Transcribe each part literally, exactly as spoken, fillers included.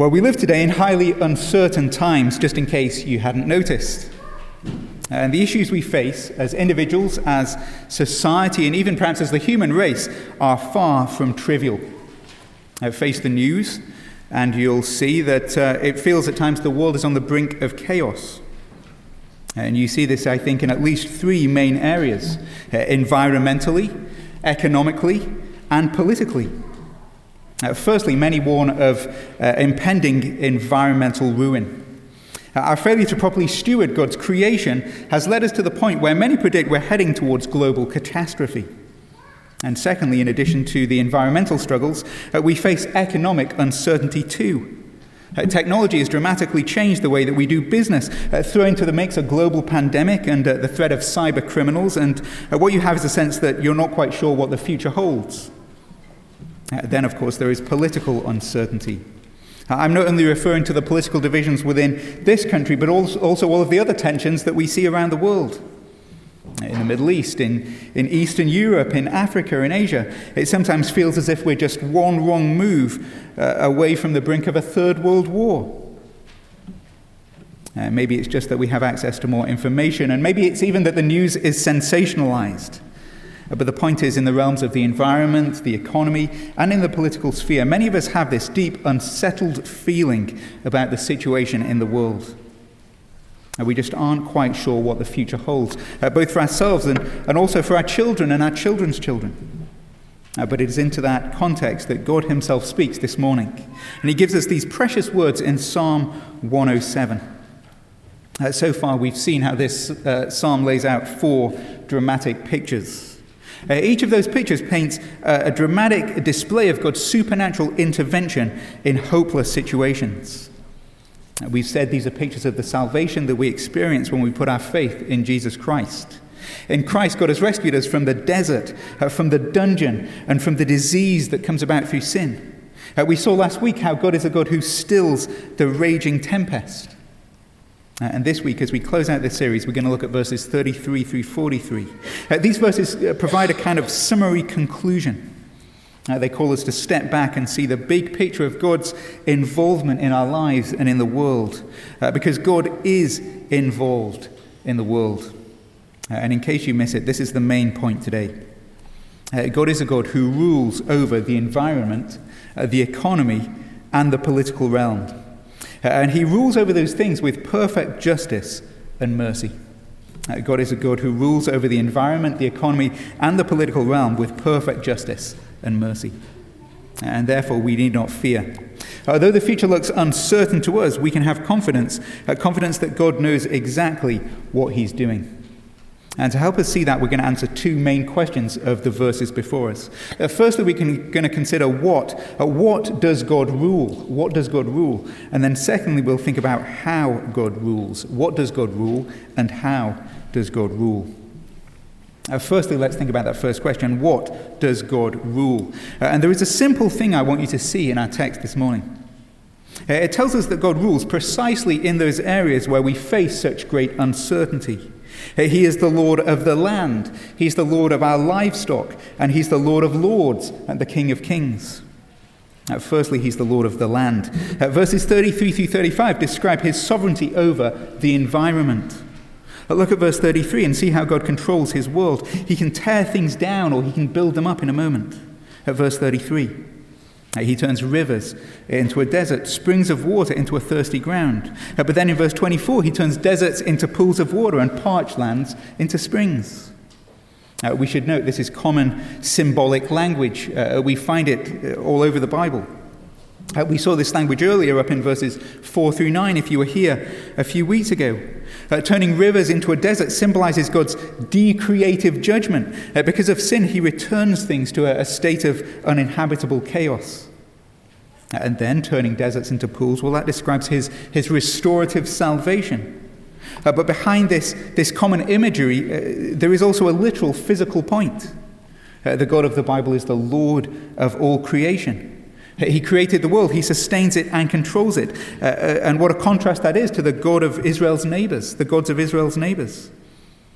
Well, we live today in highly uncertain times, just in case you hadn't noticed. And the issues we face as individuals, as society, and even perhaps as the human race are far from trivial. Uh, face the news, and you'll see that uh, it feels at times the world is on the brink of chaos. And you see this, I think, in at least three main areas: uh, environmentally, economically, and politically. Uh, firstly, many warn of uh, impending environmental ruin. Uh, our failure to properly steward God's creation has led us to the point where many predict we're heading towards global catastrophe. And secondly, in addition to the environmental struggles, uh, we face economic uncertainty too. Uh, technology has dramatically changed the way that we do business, uh, throw into the mix a global pandemic and uh, the threat of cyber criminals, and uh, what you have is a sense that you're not quite sure what the future holds. Uh, then, of course, there is political uncertainty. Uh, I'm not only referring to the political divisions within this country, but also, also all of the other tensions that we see around the world. In the Middle East, in, in Eastern Europe, in Africa, in Asia, it sometimes feels as if we're just one wrong move uh, away from the brink of a third world war. Uh, maybe it's just that we have access to more information, and maybe it's even that the news is sensationalized. But the point is, in the realms of the environment, the economy, and in the political sphere, many of us have this deep, unsettled feeling about the situation in the world. And we just aren't quite sure what the future holds, uh, both for ourselves and, and also for our children and our children's children. Uh, but it is into that context that God himself speaks this morning. And he gives us these precious words in Psalm one oh seven. Uh, so far, we've seen how this uh, psalm lays out four dramatic pictures. Uh, each of those pictures paints uh, a dramatic display of God's supernatural intervention in hopeless situations. Uh, we've said these are pictures of the salvation that we experience when we put our faith in Jesus Christ. In Christ, God has rescued us from the desert, uh, from the dungeon, and from the disease that comes about through sin. Uh, we saw last week how God is a God who stills the raging tempest. Uh, and this week, as we close out this series, we're going to look at verses thirty-three through forty-three. Uh, these verses uh, provide a kind of summary conclusion. Uh, they call us to step back and see the big picture of God's involvement in our lives and in the world, uh, because God is involved in the world. Uh, and in case you miss it, this is the main point today. Uh, God is a God who rules over the environment, uh, the economy, and the political realm. Uh, and he rules over those things with perfect justice and mercy. Uh, God is a God who rules over the environment, the economy, and the political realm with perfect justice and mercy. And therefore, we need not fear. Although the future looks uncertain to us, we can have confidence, uh, confidence that God knows exactly what he's doing. And to help us see that, we're going to answer two main questions of the verses before us. Uh, firstly, we're going to consider what. Uh, what does God rule? What does God rule? And then secondly, we'll think about how God rules. What does God rule, and how does God rule? Uh, firstly, let's think about that first question. What does God rule? Uh, and there is a simple thing I want you to see in our text this morning. Uh, it tells us that God rules precisely in those areas where we face such great uncertainty. He is the Lord of the land. He's the Lord of our livestock. And he's the Lord of lords and the King of kings. Uh, firstly, he's the Lord of the land. Uh, verses thirty-three through thirty-five describe his sovereignty over the environment. Uh, look at verse thirty-three and see how God controls his world. He can tear things down or he can build them up in a moment. At verse thirty-three. He turns rivers into a desert, springs of water into a thirsty ground. Uh, but then in verse twenty-four, he turns deserts into pools of water and parched lands into springs. Uh, we should note this is common symbolic language. Uh, we find it all over the Bible. Uh, we saw this language earlier up in verses four through nine if you were here a few weeks ago. Uh, turning rivers into a desert symbolizes God's decreative judgment. Uh, because of sin, he returns things to a, a state of uninhabitable chaos. Uh, and then turning deserts into pools, well, that describes his, his restorative salvation. Uh, but behind this, this common imagery, uh, there is also a literal physical point. Uh, the God of the Bible is the Lord of all creation. He created the world, he sustains it and controls it. Uh, and what a contrast that is to the God of Israel's neighbors, the gods of Israel's neighbors.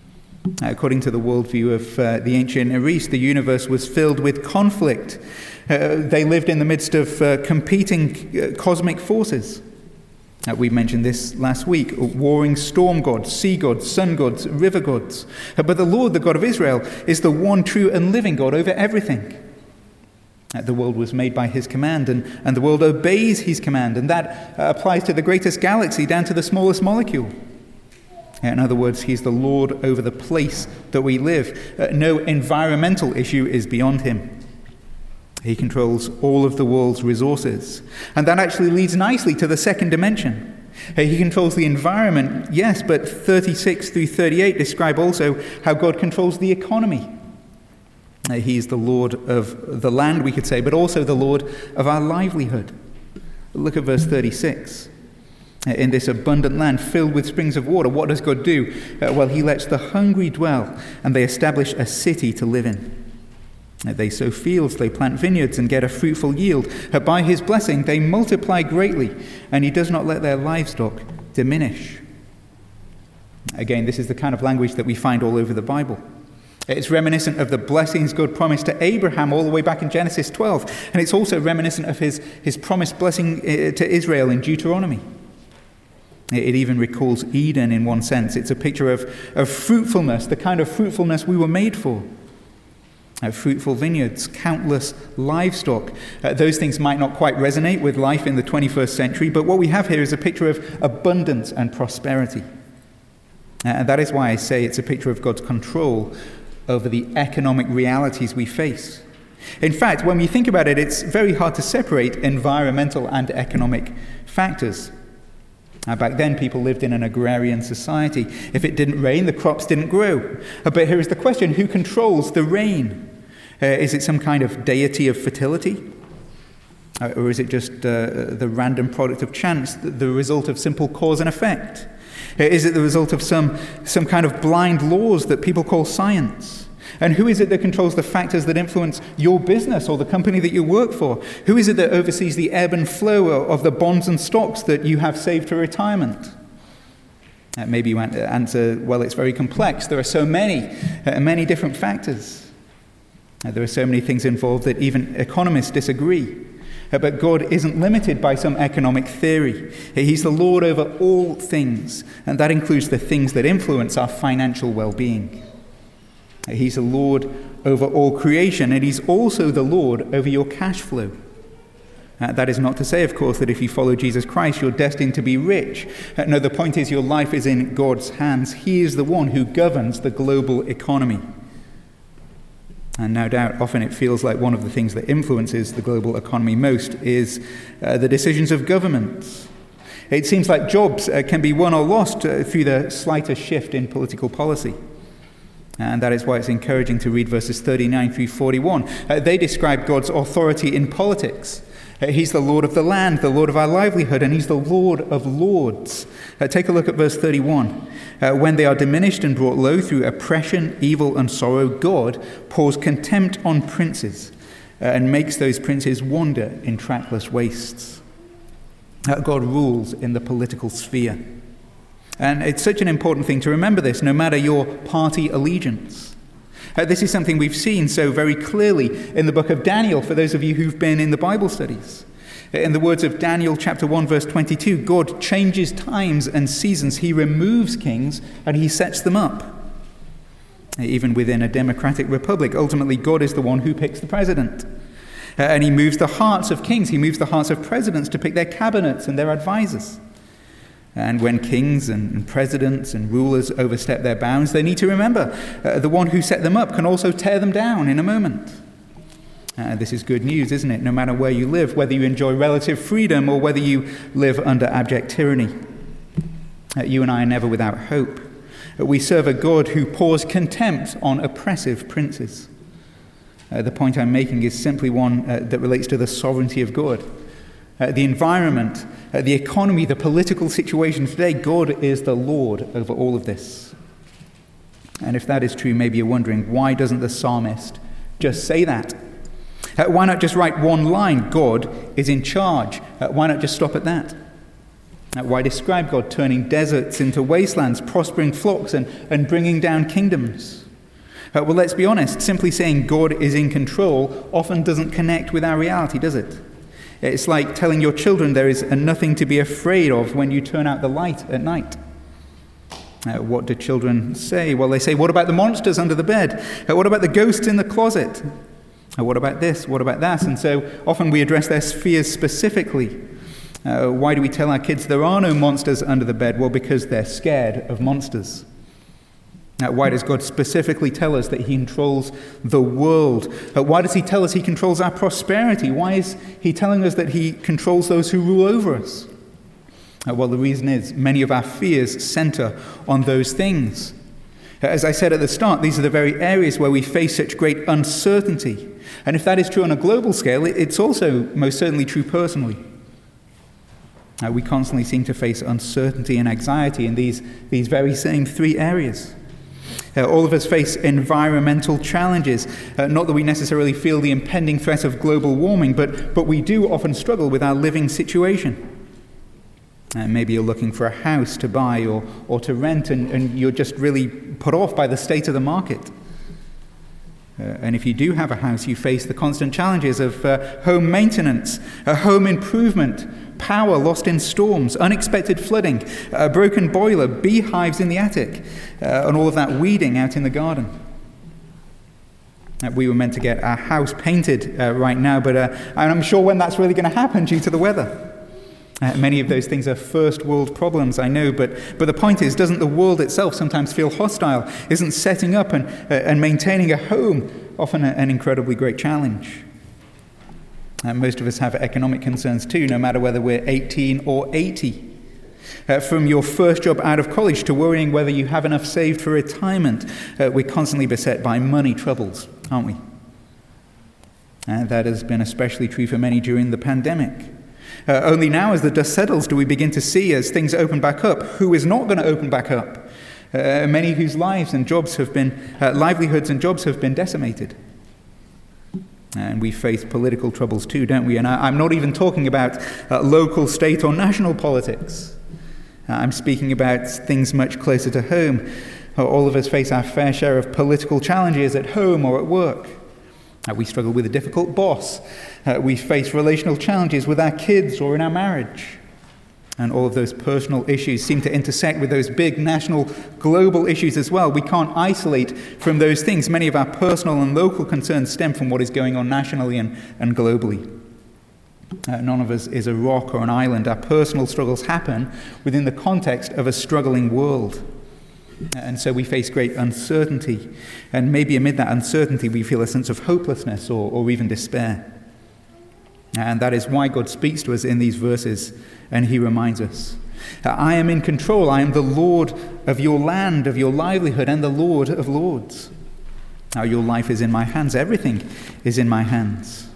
According to the worldview of uh, the ancient Near East, the universe was filled with conflict. Uh, they lived in the midst of uh, competing uh, cosmic forces. Uh, we mentioned this last week, warring storm gods, sea gods, sun gods, river gods. Uh, but the Lord, the God of Israel, is the one true and living God over everything. Uh, the world was made by his command, and, and the world obeys his command, and that uh, applies to the greatest galaxy down to the smallest molecule. In other words, he's the Lord over the place that we live. Uh, no environmental issue is beyond him. He controls all of the world's resources. And that actually leads nicely to the second dimension. Uh, he controls the environment, yes, but thirty-six through thirty-eight describe also how God controls the economy. Uh, he's the Lord of the land, we could say, but also the Lord of our livelihood. Look at verse thirty-six. In this abundant land filled with springs of water, what does God do? Uh, well, he lets the hungry dwell, and they establish a city to live in. Uh, they sow fields, they plant vineyards, and get a fruitful yield. Uh, by his blessing, they multiply greatly, and he does not let their livestock diminish. Again, this is the kind of language that we find all over the Bible. It's reminiscent of the blessings God promised to Abraham all the way back in Genesis twelve, and it's also reminiscent of his, his promised blessing to Israel in Deuteronomy. It even recalls Eden in one sense. It's a picture of, of fruitfulness, the kind of fruitfulness we were made for. Uh, fruitful vineyards, countless livestock. Uh, those things might not quite resonate with life in the twenty-first century, but what we have here is a picture of abundance and prosperity. Uh, and that is why I say it's a picture of God's control over the economic realities we face. In fact, when we think about it, it's very hard to separate environmental and economic factors. Uh, back then, people lived in an agrarian society. If it didn't rain, the crops didn't grow. Uh, but here is the question, who controls the rain? Uh, is it some kind of deity of fertility? Uh, or is it just uh, the random product of chance, the, the result of simple cause and effect? Uh, is it the result of some, some kind of blind laws that people call science? And who is it that controls the factors that influence your business or the company that you work for? Who is it that oversees the ebb and flow of the bonds and stocks that you have saved for retirement? Uh, maybe you answer, well, it's very complex. There are so many, uh, many different factors. Uh, there are so many things involved that even economists disagree. Uh, but God isn't limited by some economic theory. He's the Lord over all things, and that includes the things that influence our financial well-being. He's the Lord over all creation, and he's also the Lord over your cash flow. Uh, that is not to say, of course, that if you follow Jesus Christ, you're destined to be rich. Uh, no, the point is your life is in God's hands. He is the one who governs the global economy. And no doubt, often it feels like one of the things that influences the global economy most is uh, the decisions of governments. It seems like jobs uh, can be won or lost uh, through the slightest shift in political policy. And that is why it's encouraging to read verses thirty-nine through forty-one. Uh, they describe God's authority in politics. Uh, he's the Lord of the land, the Lord of our livelihood, and he's the Lord of lords. Uh, take a look at verse thirty-one. Uh, when they are diminished and brought low through oppression, evil, and sorrow, God pours contempt on princes uh, and makes those princes wander in trackless wastes. Uh, God rules in the political sphere. And it's such an important thing to remember this, no matter your party allegiance. Uh, this is something we've seen so very clearly in the book of Daniel, for those of you who've been in the Bible studies. In the words of Daniel chapter one, verse twenty-two, God changes times and seasons. He removes kings and he sets them up. Even within a democratic republic, ultimately God is the one who picks the president. Uh, and he moves the hearts of kings. He moves the hearts of presidents to pick their cabinets and their advisors. And when kings and presidents and rulers overstep their bounds, they need to remember uh, the one who set them up can also tear them down in a moment. Uh, this is good news, isn't it? No matter where you live, whether you enjoy relative freedom or whether you live under abject tyranny. Uh, you and I are never without hope. Uh, we serve a God who pours contempt on oppressive princes. Uh, the point I'm making is simply one uh, that relates to the sovereignty of God. Uh, the environment, uh, the economy, the political situation today, God is the Lord over all of this. And if that is true, maybe you're wondering, why doesn't the psalmist just say that? Uh, why not just write one line, God is in charge? Uh, why not just stop at that? Uh, why describe God turning deserts into wastelands, prospering flocks, and, and bringing down kingdoms? Uh, well, let's be honest, simply saying God is in control often doesn't connect with our reality, does it? It's like telling your children there is nothing to be afraid of when you turn out the light at night. Uh, what do children say? Well, they say, what about the monsters under the bed? Uh, what about the ghosts in the closet? Uh, what about this? What about that? And so often we address their fears specifically. Uh, why do we tell our kids there are no monsters under the bed? Well, because they're scared of monsters. Uh, why does God specifically tell us that he controls the world? Uh, why does he tell us he controls our prosperity? Why is he telling us that he controls those who rule over us? Uh, well, the reason is many of our fears center on those things. Uh, as I said at the start, these are the very areas where we face such great uncertainty. And if that is true on a global scale, it, it's also most certainly true personally. Uh, we constantly seem to face uncertainty and anxiety in these, these very same three areas. Uh, all of us face environmental challenges. Uh, not that we necessarily feel the impending threat of global warming, but, but we do often struggle with our living situation. Uh, maybe you're looking for a house to buy or, or to rent, and, and you're just really put off by the state of the market. Uh, and if you do have a house, you face the constant challenges of uh, home maintenance, uh, home improvement, power lost in storms, unexpected flooding, a broken boiler, beehives in the attic, uh, and all of that weeding out in the garden. Uh, we were meant to get our house painted uh, right now, but uh, I'm sure when that's really going to happen due to the weather. Uh, many of those things are first world problems, I know, but, but the point is, doesn't the world itself sometimes feel hostile? Isn't setting up and, uh, and maintaining a home often a, an incredibly great challenge? Uh, most of us have economic concerns too, no matter whether we're eighteen or eighty. Uh, from your first job out of college to worrying whether you have enough saved for retirement, uh, we're constantly beset by money troubles, aren't we? And that has been especially true for many during the pandemic. Uh, only now, as the dust settles, do we begin to see, as things open back up, who is not going to open back up. Uh, many whose lives and jobs have been, uh, livelihoods and jobs have been decimated. And we face political troubles too, don't we? And I, I'm not even talking about uh, local, state, or national politics. Uh, I'm speaking about things much closer to home. Uh, all of us face our fair share of political challenges at home or at work. Uh, we struggle with a difficult boss. Uh, we face relational challenges with our kids or in our marriage. And all of those personal issues seem to intersect with those big national, global issues as well. We can't isolate from those things. Many of our personal and local concerns stem from what is going on nationally and, and globally. Uh, none of us is a rock or an island. Our personal struggles happen within the context of a struggling world. And so we face great uncertainty. And maybe amid that uncertainty, we feel a sense of hopelessness or, or even despair. And that is why God speaks to us in these verses, and he reminds us, I am in control. I am the Lord of your land, of your livelihood, and the Lord of lords. Now your life is in my hands. Everything is in my hands.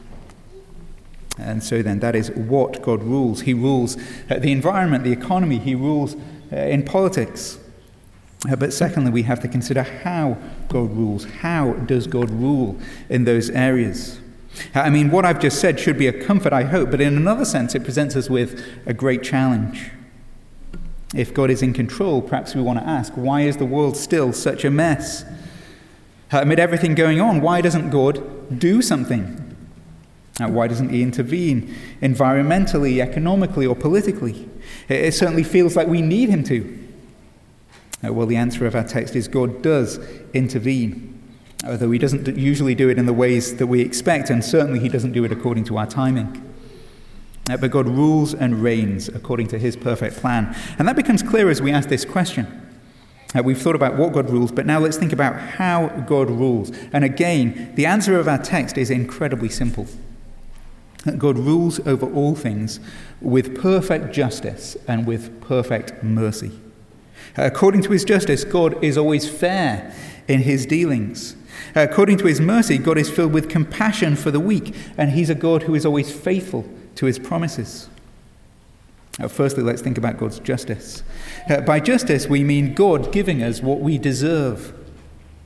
And so then, that is what God rules. He rules the environment, the economy. He rules in politics. But secondly, we have to consider how God rules. How does God rule in those areas? I mean, what I've just said should be a comfort, I hope, but in another sense, it presents us with a great challenge. If God is in control, perhaps we want to ask, why is the world still such a mess? Amid everything going on, why doesn't God do something? Why doesn't he intervene environmentally, economically, or politically? It certainly feels like we need him to. Well, the answer of our text is God does intervene. Although he doesn't usually do it in the ways that we expect, and certainly he doesn't do it according to our timing. Uh, but God rules and reigns according to his perfect plan. And that becomes clear as we ask this question. Uh, we've thought about what God rules, but now let's think about how God rules. And again, the answer of our text is incredibly simple. God rules over all things with perfect justice and with perfect mercy. Uh, according to his justice, God is always fair in his dealings. According to his mercy, God is filled with compassion for the weak, and he's a God who is always faithful to his promises. Uh, firstly, let's think about God's justice. Uh, by justice, we mean God giving us what we deserve.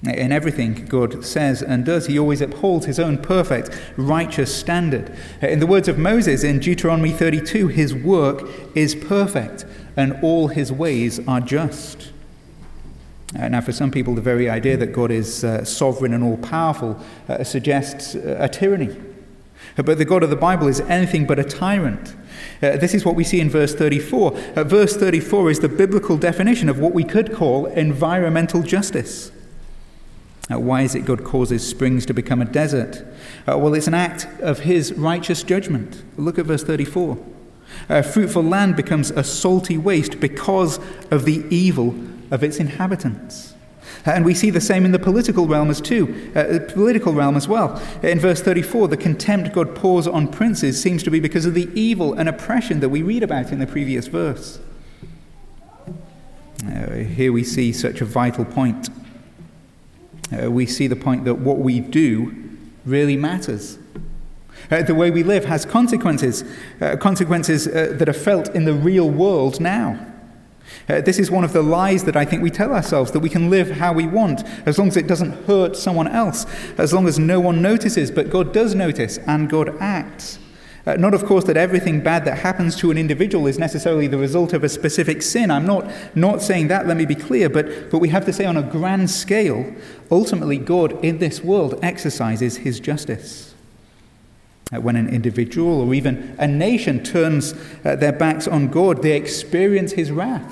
In everything God says and does, he always upholds his own perfect, righteous standard. In the words of Moses in Deuteronomy thirty-two, his work is perfect and all his ways are just. Uh, now, for some people, the very idea that God is uh, sovereign and all-powerful uh, suggests uh, a tyranny. But the God of the Bible is anything but a tyrant. Uh, this is what we see in verse thirty-four. Uh, verse thirty-four is the biblical definition of what we could call environmental justice. Uh, why is it God causes springs to become a desert? Uh, well, it's an act of his righteous judgment. Look at verse thirty-four. A fruitful land becomes a salty waste because of the evil of its inhabitants. Uh, and we see the same in the political realm as too, uh, the political realm as well. In verse thirty-four, the contempt God pours on princes seems to be because of the evil and oppression that we read about in the previous verse. Uh, here we see such a vital point. Uh, we see the point that what we do really matters. Uh, the way we live has consequences, uh, consequences uh, that are felt in the real world now. Uh, this is one of the lies that I think we tell ourselves, that we can live how we want, as long as it doesn't hurt someone else, as long as no one notices, but God does notice and God acts. Uh, not, of course, that everything bad that happens to an individual is necessarily the result of a specific sin. I'm not, not saying that, let me be clear, but, but we have to say on a grand scale, ultimately God in this world exercises his justice. Uh, when an individual or even a nation turns uh, their backs on God, they experience his wrath.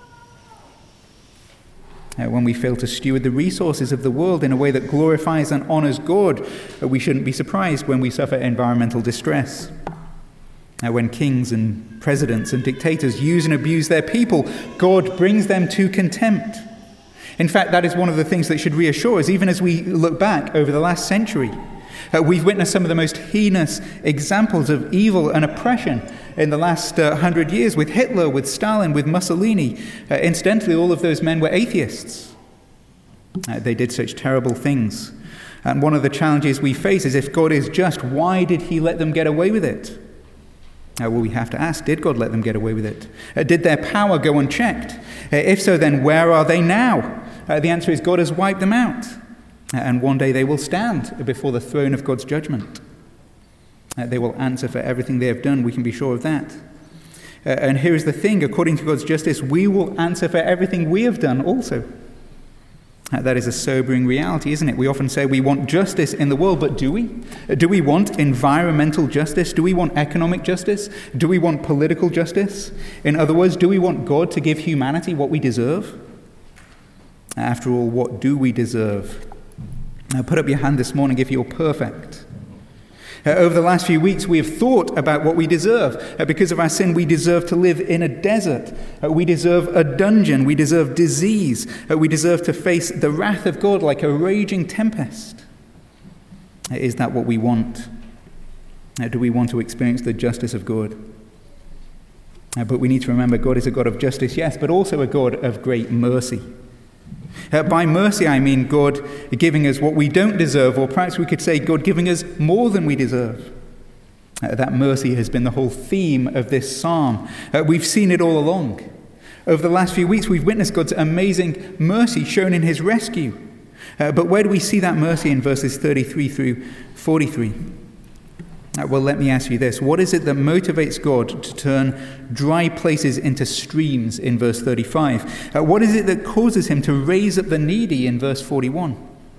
Uh, when we fail to steward the resources of the world in a way that glorifies and honors God, uh, we shouldn't be surprised when we suffer environmental distress. Uh, when kings and presidents and dictators use and abuse their people, God brings them to contempt. In fact, that is one of the things that should reassure us, even as we look back over the last century. Uh, we've witnessed some of the most heinous examples of evil and oppression in the last uh, hundred years, with Hitler, with Stalin, with Mussolini. Uh, incidentally, all of those men were atheists. Uh, they did such terrible things. And one of the challenges we face is, if God is just, why did he let them get away with it? Uh, well, we have to ask, did God let them get away with it? Uh, did their power go unchecked? Uh, if so, then where are they now? Uh, the answer is God has wiped them out. Uh, and one day they will stand before the throne of God's judgment. Uh, they will answer for everything they have done, we can be sure of that. Uh, and here is the thing, according to God's justice, we will answer for everything we have done also. Uh, that is a sobering reality, isn't it? We often say we want justice in the world, but do we? Uh, do we want environmental justice? Do we want economic justice? Do we want political justice? In other words, do we want God to give humanity what we deserve? After all, what do we deserve? Now, put up your hand this morning if you're perfect. Uh, over the last few weeks, we have thought about what we deserve. Uh, because of our sin, we deserve to live in a desert. Uh, we deserve a dungeon. We deserve disease. Uh, we deserve to face the wrath of God like a raging tempest. Uh, is that what we want? Uh, do we want to experience the justice of God? Uh, but we need to remember God is a God of justice, yes, but also a God of great mercy. Uh, by mercy, I mean God giving us what we don't deserve, or perhaps we could say God giving us more than we deserve. Uh, that mercy has been the whole theme of this psalm. Uh, we've seen it all along. Over the last few weeks, we've witnessed God's amazing mercy shown in his rescue. Uh, but where do we see that mercy in verses thirty-three through forty-three? Uh, well, let me ask you this. What is it that motivates God to turn dry places into streams in verse thirty-five? Uh, what is it that causes him to raise up the needy in verse forty-one?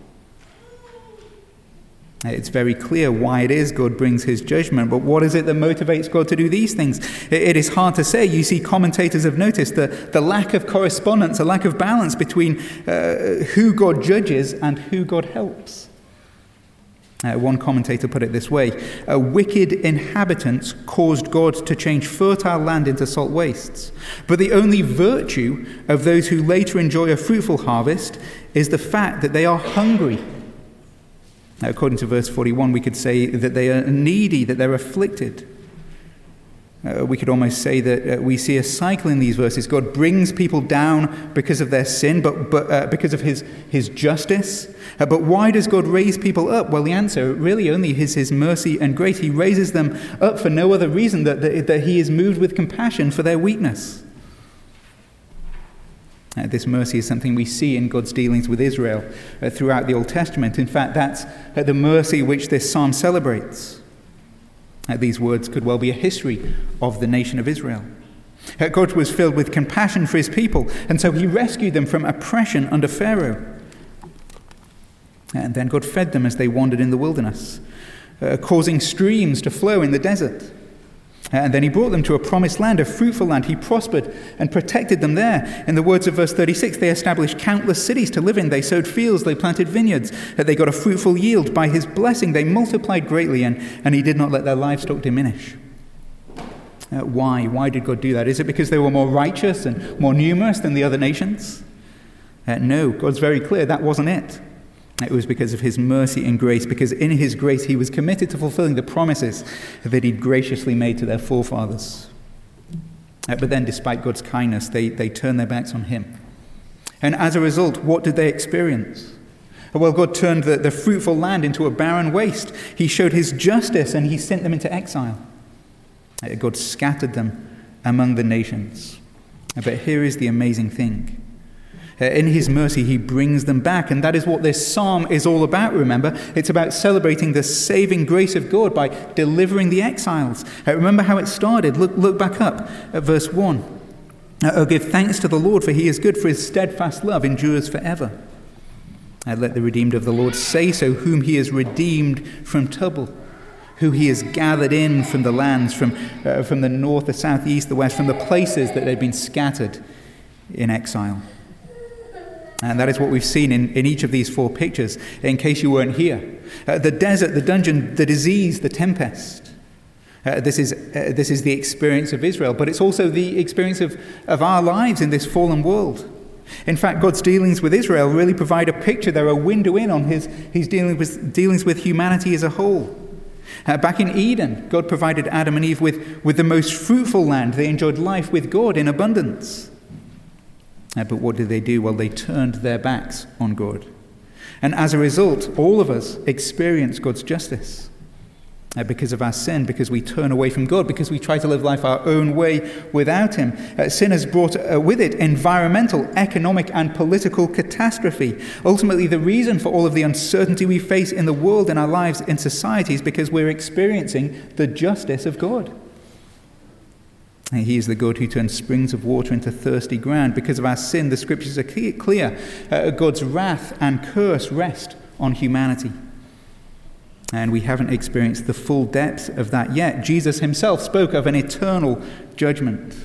Uh, it's very clear why it is God brings his judgment, but what is it that motivates God to do these things? It, it is hard to say. You see, commentators have noticed the, the lack of correspondence, a lack of balance between uh, who God judges and who God helps. Uh, one commentator put it this way: uh, wicked inhabitants caused God to change fertile land into salt wastes. But the only virtue of those who later enjoy a fruitful harvest is the fact that they are hungry. Now, according to verse forty-one, we could say that they are needy, that they're afflicted. Uh, we could almost say that uh, we see a cycle in these verses. God brings people down because of their sin, but, but uh, because of his, his justice. Uh, but why does God raise people up? Well, the answer really only is his mercy and grace. He raises them up for no other reason than that, that he is moved with compassion for their weakness. Uh, this mercy is something we see in God's dealings with Israel uh, throughout the Old Testament. In fact, that's uh, the mercy which this psalm celebrates. Uh, these words could well be a history of the nation of Israel. Uh, God was filled with compassion for his people, and so he rescued them from oppression under Pharaoh. And then God fed them as they wandered in the wilderness, uh, causing streams to flow in the desert. And then he brought them to a promised land, a fruitful land. He prospered and protected them there. In the words of verse thirty-six, they established countless cities to live in. They sowed fields, they planted vineyards. They got a fruitful yield. By his blessing, they multiplied greatly, and, and he did not let their livestock diminish. Uh, why? Why did God do that? Is it because they were more righteous and more numerous than the other nations? Uh, no, God's very clear that wasn't it. It was because of his mercy and grace, because in his grace he was committed to fulfilling the promises that he'd graciously made to their forefathers. Uh, but then, despite God's kindness, they, they turned their backs on him. And as a result, what did they experience? Well, God turned the, the fruitful land into a barren waste. He showed his justice and he sent them into exile. Uh, God scattered them among the nations. Uh, but here is the amazing thing. Uh, in his mercy, he brings them back. And that is what this psalm is all about, remember. It's about celebrating the saving grace of God by delivering the exiles. Uh, remember how it started. Look, look back up at verse one. Uh, oh, give thanks to the Lord, for he is good, for his steadfast love endures forever. Uh, let the redeemed of the Lord say so, whom he has redeemed from trouble, who he has gathered in from the lands, from, uh, from the north, the south, the east, the west, from the places that they've been scattered in exile. And that is what we've seen in, in each of these four pictures, in case you weren't here. Uh, the desert, the dungeon, the disease, the tempest. Uh, this is uh, this is the experience of Israel, but it's also the experience of, of our lives in this fallen world. In fact, God's dealings with Israel really provide a picture. They're a window in on his, his dealing with, dealings with humanity as a whole. Uh, back in Eden, God provided Adam and Eve with, with the most fruitful land. They enjoyed life with God in abundance. Uh, but what did they do? Well, they turned their backs on God. And as a result, all of us experience God's justice uh, because of our sin, because we turn away from God, because we try to live life our own way without him. Uh, sin has brought uh, with it environmental, economic, and political catastrophe. Ultimately, the reason for all of the uncertainty we face in the world, in our lives, in society, is because we're experiencing the justice of God. He is the God who turns springs of water into thirsty ground. Because of our sin, the scriptures are clear. Uh, God's wrath and curse rest on humanity. And we haven't experienced the full depth of that yet. Jesus himself spoke of an eternal judgment.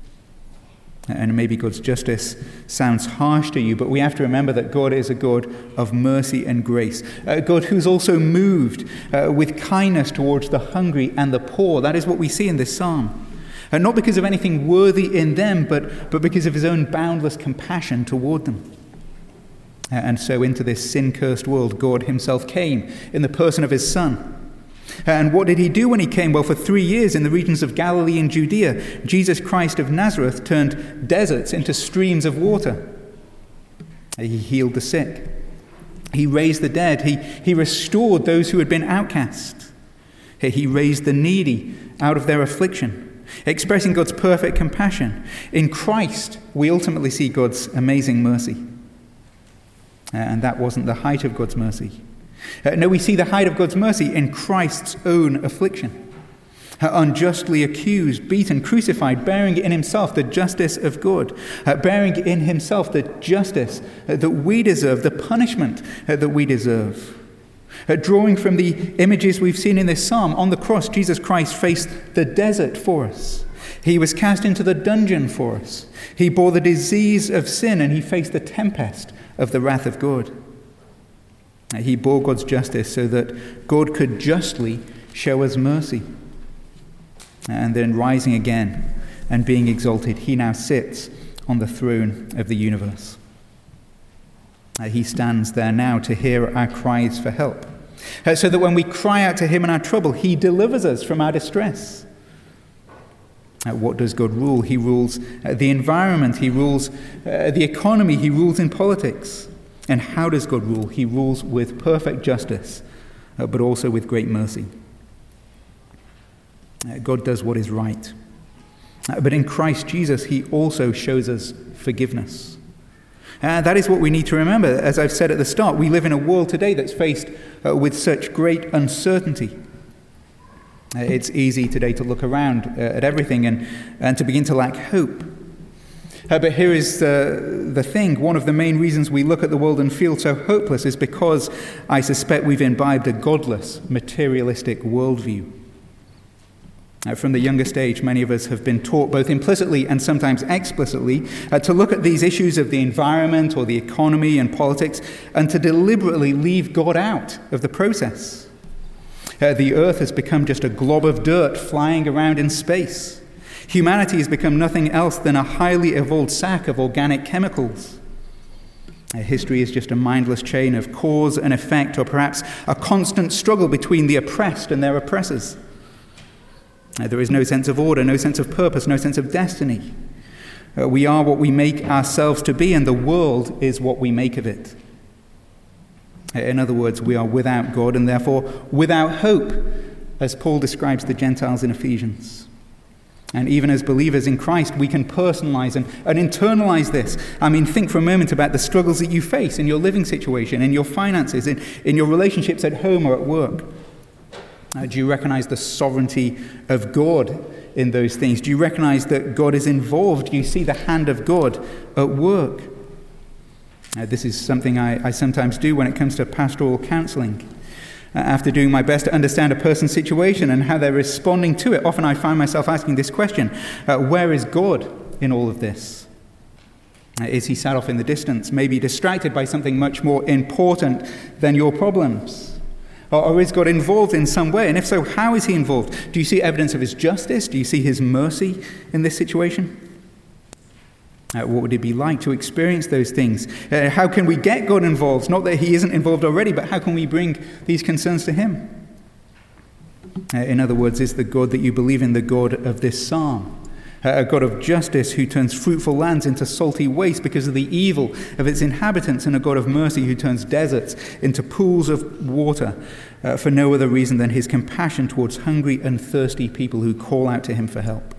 And maybe God's justice sounds harsh to you, but we have to remember that God is a God of mercy and grace. A God who's also moved uh, with kindness towards the hungry and the poor. That is what we see in this psalm. And not because of anything worthy in them, but, but because of his own boundless compassion toward them. And so into this sin-cursed world, God himself came in the person of his Son. And what did he do when he came? Well, for three years in the regions of Galilee and Judea, Jesus Christ of Nazareth turned deserts into streams of water. He healed the sick. He raised the dead. He, he restored those who had been outcast. He raised the needy out of their affliction, expressing God's perfect compassion. In Christ, we ultimately see God's amazing mercy. And that wasn't the height of God's mercy. Uh, no, we see the height of God's mercy in Christ's own affliction. Uh, unjustly accused, beaten, crucified, bearing in himself the justice of God. Uh, bearing in himself the justice uh, that we deserve, the punishment uh, that we deserve. Uh, drawing from the images we've seen in this psalm, on the cross, Jesus Christ faced the desert for us. He was cast into the dungeon for us. He bore the disease of sin, and he faced the tempest of the wrath of God. Uh, he bore God's justice so that God could justly show us mercy. And then rising again and being exalted, he now sits on the throne of the universe. Uh, he stands there now to hear our cries for help. Uh, so that when we cry out to him in our trouble, he delivers us from our distress. Uh, what does God rule? He rules uh, the environment, he rules uh, the economy, he rules in politics. And how does God rule? He rules with perfect justice, uh, but also with great mercy. Uh, God does what is right. Uh, but in Christ Jesus, he also shows us forgiveness. Uh, that is what we need to remember. As I've said at the start, we live in a world today that's faced uh, with such great uncertainty. Uh, it's easy today to look around uh, at everything and, and to begin to lack hope. Uh, but here is the, the thing. One of the main reasons we look at the world and feel so hopeless is because I suspect we've imbibed a godless, materialistic worldview. Uh, from the youngest age, many of us have been taught, both implicitly and sometimes explicitly, uh, to look at these issues of the environment or the economy and politics and to deliberately leave God out of the process. Uh, the earth has become just a glob of dirt flying around in space. Humanity has become nothing else than a highly evolved sack of organic chemicals. Uh, history is just a mindless chain of cause and effect, or perhaps a constant struggle between the oppressed and their oppressors. Uh, there is no sense of order, no sense of purpose, no sense of destiny. Uh, we are what we make ourselves to be, and the world is what we make of it. Uh, in other words, we are without God and therefore without hope, as Paul describes the Gentiles in Ephesians. And even as believers in Christ, we can personalize and, and internalize this. I mean, think for a moment about the struggles that you face in your living situation, in your finances, in, in your relationships at home or at work. Uh, do you recognize the sovereignty of God in those things? Do you recognize that God is involved? Do you see the hand of God at work? Uh, this is something I, I sometimes do when it comes to pastoral counseling. Uh, after doing my best to understand a person's situation and how they're responding to it, often I find myself asking this question, uh, where is God in all of this? Uh, is he sat off in the distance, maybe distracted by something much more important than your problems? Or is God involved in some way? And if so, how is he involved? Do you see evidence of his justice? Do you see his mercy in this situation? Uh, what would it be like to experience those things? Uh, how can we get God involved? Not that he isn't involved already, but how can we bring these concerns to him? Uh, in other words, is the God that you believe in the God of this psalm? A God of justice who turns fruitful lands into salty waste because of the evil of its inhabitants, and a God of mercy who turns deserts into pools of water uh, for no other reason than his compassion towards hungry and thirsty people who call out to him for help.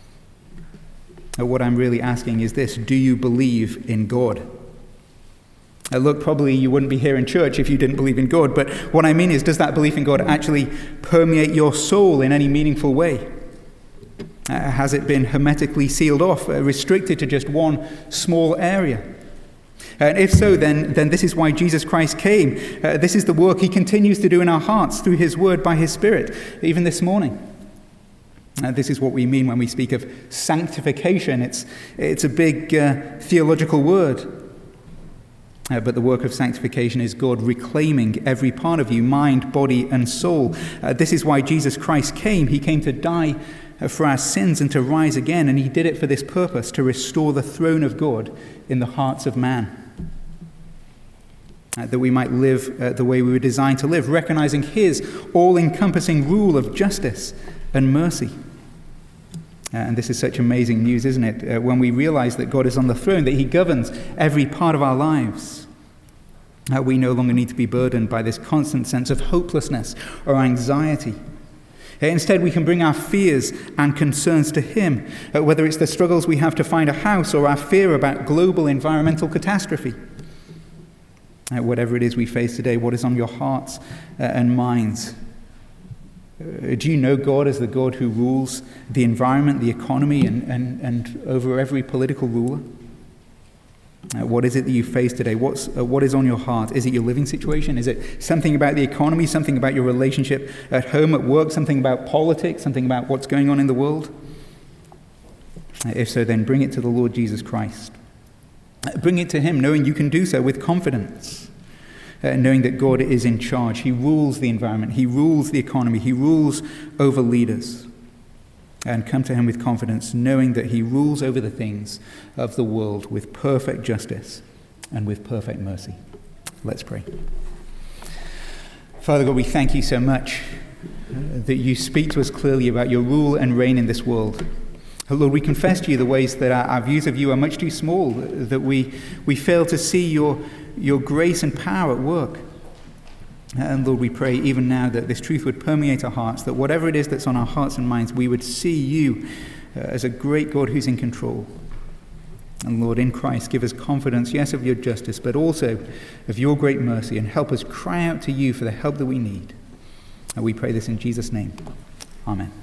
Uh, what I'm really asking is this: do you believe in God? Uh, look, probably you wouldn't be here in church if you didn't believe in God, but what I mean is, does that belief in God actually permeate your soul in any meaningful way? Uh, has it been hermetically sealed off, uh, restricted to just one small area? And if so, then, then this is why Jesus Christ came. Uh, this is the work he continues to do in our hearts through his word by his Spirit, even this morning. Uh, this is what we mean when we speak of sanctification. It's, it's a big uh, theological word. Uh, but the work of sanctification is God reclaiming every part of you, mind, body, and soul. Uh, this is why Jesus Christ came. He came to die for our sins and to rise again, and he did it for this purpose, to restore the throne of God in the hearts of man, uh, that we might live uh, the way we were designed to live, recognizing his all-encompassing rule of justice and mercy. Uh, and this is such amazing news, isn't it? Uh, when we realize that God is on the throne, that he governs every part of our lives, uh, we no longer need to be burdened by this constant sense of hopelessness or anxiety. Instead, we can bring our fears and concerns to him, whether it's the struggles we have to find a house or our fear about global environmental catastrophe. Whatever it is we face today, what is on your hearts and minds? Do you know God as the God who rules the environment, the economy, and, and, and over every political ruler? Uh, what is it that you face today? What's, uh, what is on your heart? Is it your living situation? Is it something about the economy, something about your relationship at home, at work, something about politics, something about what's going on in the world? Uh, if so, then bring it to the Lord Jesus Christ. Uh, bring it to him, knowing you can do so with confidence, uh, knowing that God is in charge. He rules the environment. He rules the economy. He rules over leaders. And come to him with confidence, knowing that he rules over the things of the world with perfect justice and with perfect mercy. Let's pray. Father God, we thank you so much that you speak to us clearly about your rule and reign in this world. Lord, we confess to you the ways that our, our views of you are much too small, that we, we fail to see your, your grace and power at work. And Lord, we pray even now that this truth would permeate our hearts, that whatever it is that's on our hearts and minds, we would see you uh, as a great God who's in control. And Lord, in Christ, give us confidence, yes, of your justice, but also of your great mercy, and help us cry out to you for the help that we need. And we pray this in Jesus' name. Amen.